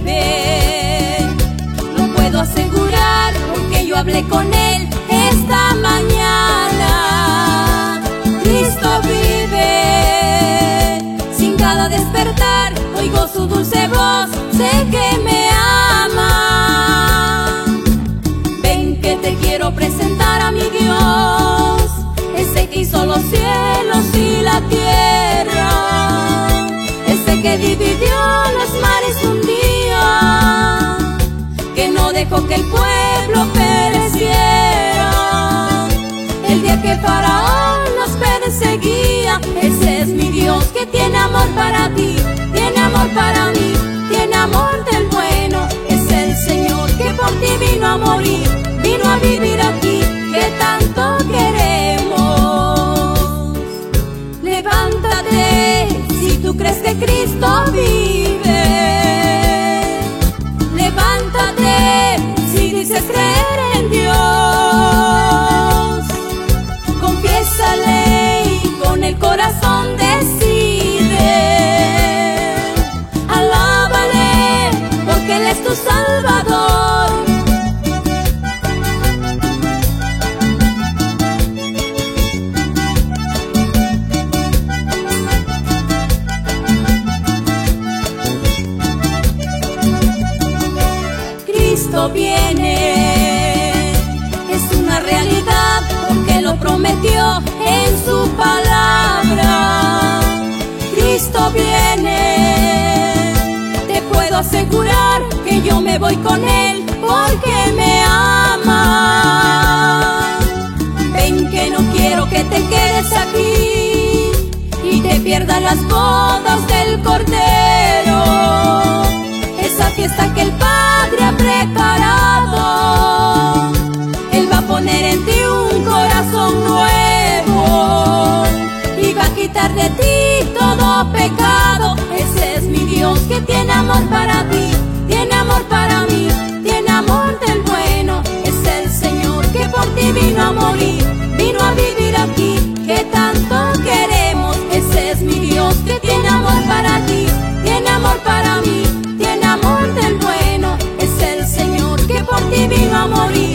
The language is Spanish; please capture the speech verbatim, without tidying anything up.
vive. Lo puedo asegurar porque yo hablé con Él esta mañana. Cristo vive. Sin cada despertar oigo su dulce voz, sé que me ama. Ven que te quiero presentar a mi Dios, ese que hizo los cielos y la tierra, ese que dividió los mares un día, que no dejó que el pueblo pereciera. El día que Faraón nos perseguía, ese es mi Dios que tiene amor para ti, tiene amor para mí, tiene amor del bueno. Es el Señor que por ti vino a morir, vino a vivir aquí, que tanto queremos. Levántate si tú crees que Cristo vive. Levántate si dices creer en Dios. Confiésale y con el corazón decide. Alábale porque Él es tu Salvador. Cristo viene, es una realidad porque lo prometió en su palabra. Cristo viene, te puedo asegurar que yo me voy con Él porque me ama. Ven que no quiero que te quedes aquí y te pierdas las bodas del Cordero, esa fiesta que el Padre ha preparado. Él va a poner en ti un corazón nuevo y va a quitar de ti todo pecado. Ese es mi Dios que tiene amor para ti, tiene amor para mí, tiene amor del bueno. Es el Señor que por ti vino a morir, vino a vivir aquí, que tanto queremos. Ese es mi Dios que tiene amor para ti, tiene amor para mí, tiene amor del bueno. Es el Señor que por ti vino a morir,